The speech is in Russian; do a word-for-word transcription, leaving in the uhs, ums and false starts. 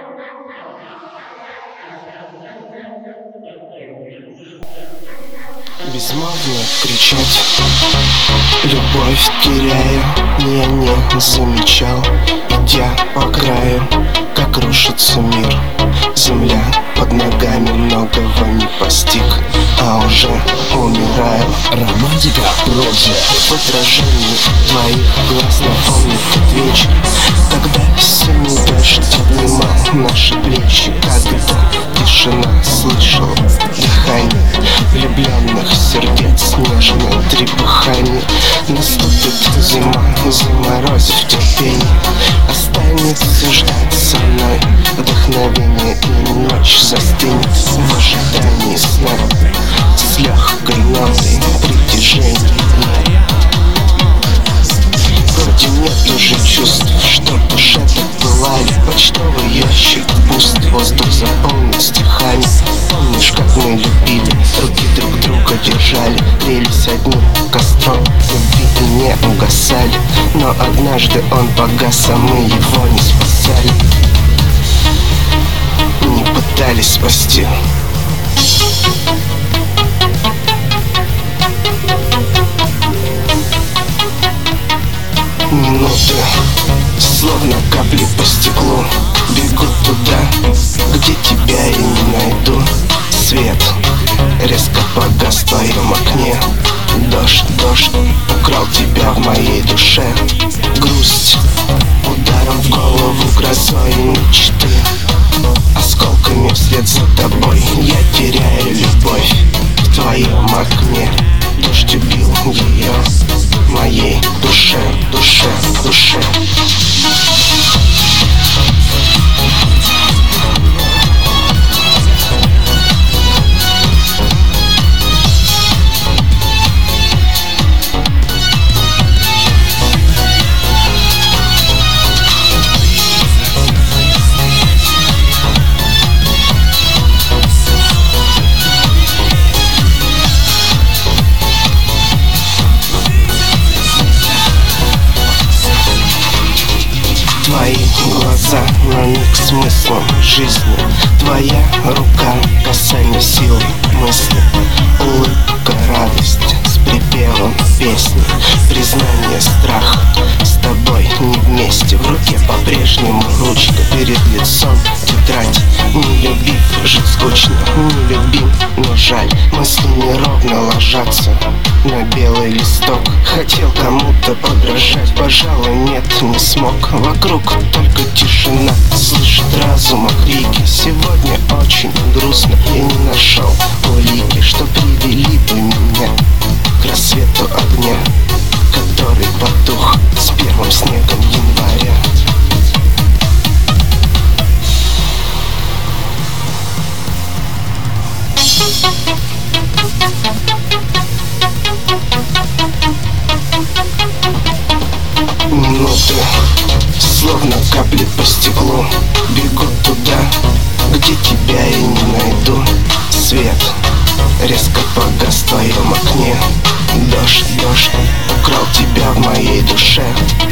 Безмолвно кричать, любовь теряя, я не замечал, идя по краю, как рушится мир. Земля под ногами, многого не постиг, а уже умираю. Романтика Project. В отражении твоих глаз напомнит тот вечер, когда сильный дождь обнимал наши плечи. Когда тишина слышала дыхание влюбленных сердец, нежное трепыхание. Наступит зима, заморозив терпение, останется ждать со мной вдохновение, и ночь застынет в ожидании сна с легкой нотой притяжения. Вроде нет уже чувств, что в душе так пылали. Почтовый ящик пуст, воздух заполнен стихами. Помнишь, как мы любили, руки друг друга держали, грелись одним костром любви и не угасали. Но однажды он погас, а мы его не спасали, не пытались спасти. Минуты, словно капли по стеклу, бегут туда, где тебя и не найду. Свет резко погас в твоем окне. Дождь, дождь украл тебя в моей душе. Грусть ударом в голову, грозой мечты, осколками вслед за тобой я теряю любовь в твоем окне. Дождь убил ее в моей душе, душе, душе. Твои глаза на миг смыслом жизни, твоя рука касание силы мысли, улыбка радость с припевом песни, признание страха с тобой не вместе. В руке по-прежнему ручка, перед лицом тетрадь. Не любив, жить скучно, не любим, но жаль. Мысли неровно ложатся на белый листок. Хотел кому-то подражать, пожалуй, нет, не смог. Вокруг только тишина, слышит разума крики. Сегодня очень грустно, я не нашел улики, что привели бы меня к рассвету огня, который потух с первым снегом января. Минуты, словно капли по стеклу, бегут туда, где тебя я не найду. Свет резко погас в твоем окне. Дождь, дождь украл тебя в моей душе.